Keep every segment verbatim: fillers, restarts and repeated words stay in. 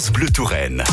France Bleu Touraine.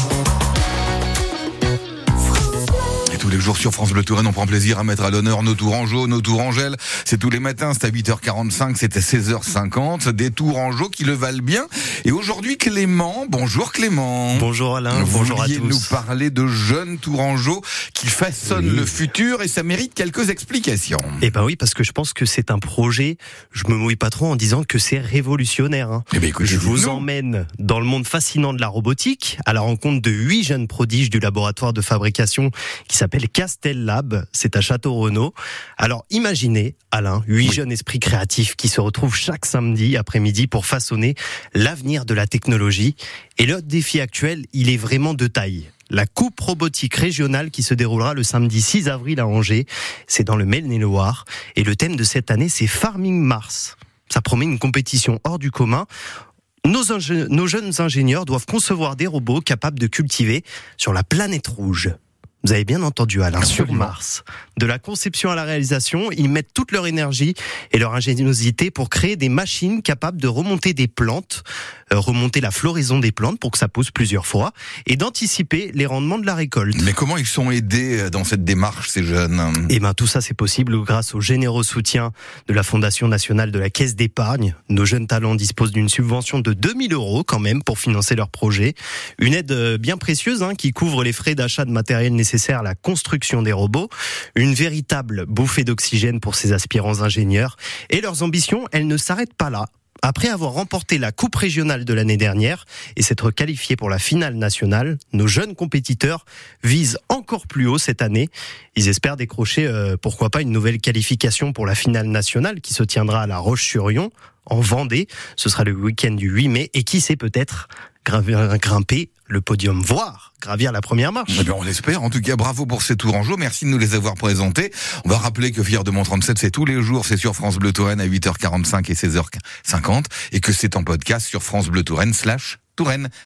Tous les jours sur France Bleu Touraine, on prend plaisir à mettre à l'honneur nos Tourangeaux, nos Tourangelles. C'est tous les matins, c'est à huit heures quarante-cinq, c'est à seize heures cinquante. Des Tourangeaux qui le valent bien. Et aujourd'hui, Clément. Bonjour Clément. Bonjour Alain, Vous bonjour à tous. vouliez nous parler de jeunes Tourangeaux qui façonnent oui. le futur et ça mérite quelques explications. Eh ben oui, parce que je pense que c'est un projet, je me mouille pas trop en disant que c'est révolutionnaire. Hein. Eh ben écoutez, je vous dites-nous. emmène dans le monde fascinant de la robotique, à la rencontre de huit jeunes prodiges du laboratoire de fabrication qui s'appelle Castel Lab, c'est à Château-Renaud. Alors imaginez, Alain, huit oui. jeunes esprits créatifs qui se retrouvent chaque samedi après-midi pour façonner l'avenir de la technologie. Et leur défi actuel, il est vraiment de taille. La coupe robotique régionale qui se déroulera le samedi six avril à Angers, c'est dans le Maine-et-Loire. Et le thème de cette année, c'est Farming Mars. Ça promet une compétition hors du commun. Nos, ingé- nos jeunes ingénieurs doivent concevoir des robots capables de cultiver sur la planète rouge. Vous avez bien entendu Alain, Absolument. sur Mars. De la conception à la réalisation, ils mettent toute leur énergie et leur ingéniosité pour créer des machines capables de remonter des plantes, euh, remonter la floraison des plantes pour que ça pousse plusieurs fois, et d'anticiper les rendements de la récolte. Mais comment ils sont aidés dans cette démarche, ces jeunes ? Et ben tout ça c'est possible grâce au généreux soutien de la Fondation nationale de la Caisse d'épargne. Nos jeunes talents disposent d'une subvention de deux mille euros quand même pour financer leur projet. Une aide bien précieuse hein, qui couvre les frais d'achat de matériel nécessaire à la construction des robots. Une véritable bouffée d'oxygène pour ces aspirants ingénieurs. Et leurs ambitions, elles ne s'arrêtent pas là. Après avoir remporté la coupe régionale de l'année dernière et s'être qualifiés pour la finale nationale, nos jeunes compétiteurs visent encore plus haut cette année. Ils espèrent décrocher, euh, pourquoi pas, une nouvelle qualification pour la finale nationale qui se tiendra à La Roche-sur-Yon, en Vendée. Ce sera le week-end du huit mai et qui sait peut-être gravir, grimper le podium, voire gravir la première marche. Eh bien, on l'espère. En tout cas, bravo pour ces Tourangeaux. Merci de nous les avoir présentés. On va rappeler que Fier de Mont trente-sept, c'est tous les jours, c'est sur France Bleu Touraine à huit heures quarante-cinq et seize heures cinquante et que c'est en podcast sur France Bleu Touraine slash Touraine.